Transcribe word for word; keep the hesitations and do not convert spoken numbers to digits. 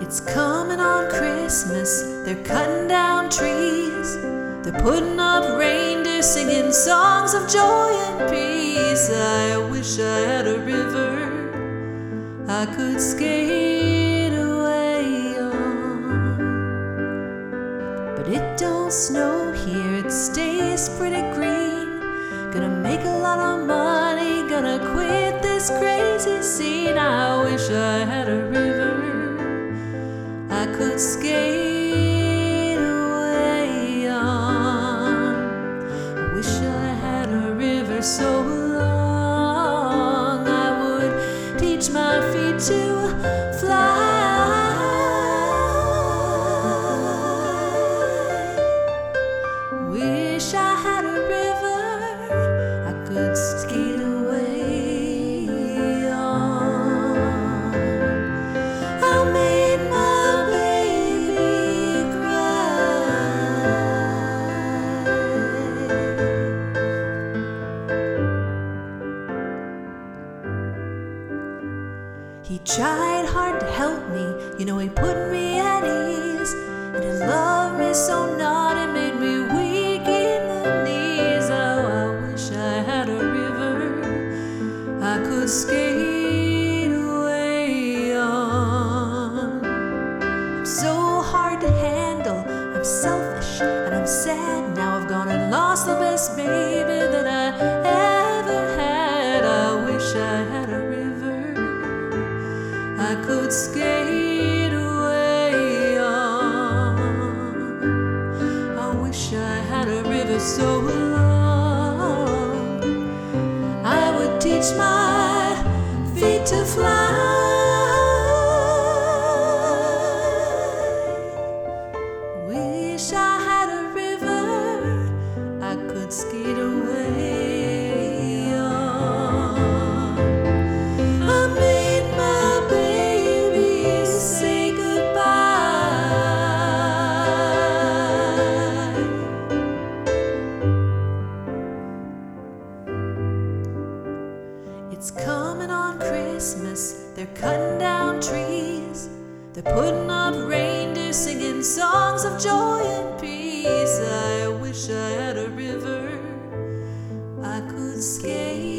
It's coming on Christmas, they're cutting down trees, they're putting up reindeer singing songs of joy and peace. I wish I had a river I could skate away on, but it don't snow here, it stays pretty green. Gonna make a lot of money, gonna quit this crazy scene. I wish I had a river I could skate away on. I wish I had a river so long I would teach my feet to fly. Wish I had a river I could skate away on. I made my baby cry. He tried hard to help me, you know, he put me at ease, and he loved me so not, it made me weak in the knees. Oh, I wish I had a river I could skate away on. I'm so hard to handle, I'm selfish and I'm sad. Now I've gone and lost the best baby that I ever had. I wish I had a river I could skate away on. I wish I had a river so long I would teach my feet to fly. Wish I had a river I could skate away on. I made my baby say goodbye. It's coming on Christmas, they're cutting down trees, they're putting up reindeer singing songs of joy and peace. I wish I had a river I could skate